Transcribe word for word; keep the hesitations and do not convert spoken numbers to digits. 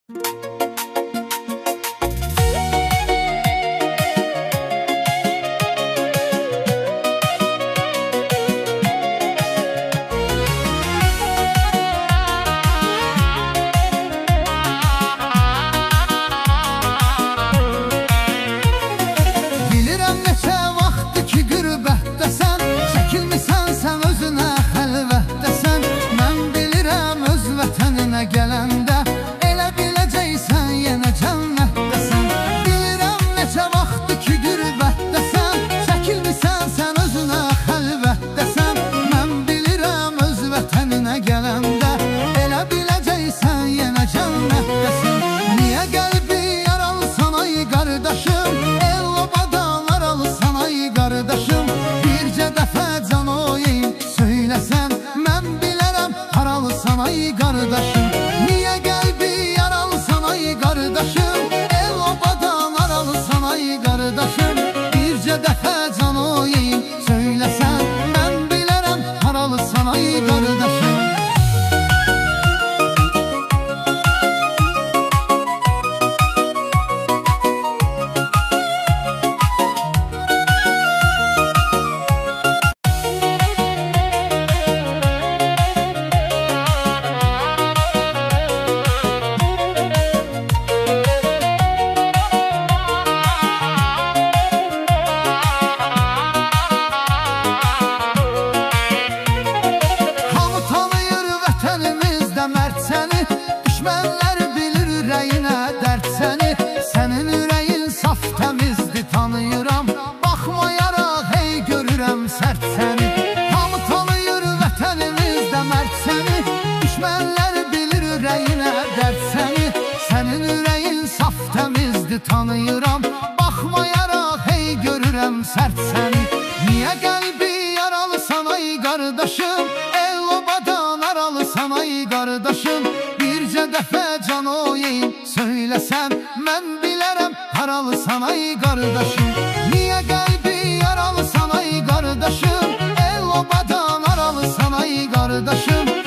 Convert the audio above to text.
Ay qardaşım, niyə qəlbi yaralısan ay qardaşım? El obadan aralısan ay qardaşım. Bircə dəfə can oyayım, söyləsən mən bilərəm haralısan ay qardaşım. Düşmənlər bilir ürəyinə dərd səni. Sənin ürəyin saf təmizdir, tanıyıram. Baxmayaraq hey görürəm sərt səni. Hamı tanıyır vətənimizdə mərd səni. Düşmənlər bilir ürəyinə dərd səni. Sənin ürəyin saf təmizdir, tanıyıram. Baxmayaraq hey görürəm sərt səni. Niyə qəlbi yaralısan ay qardaşım? El obadan aralısan ay qardaşım. Bircə dəfə can oyayım, söyləsən mən bilərəm haralısan ay qardaşım. Niyə qəlbi yaralısan ay qardaşım? El obadan aralısan ay qardaşım.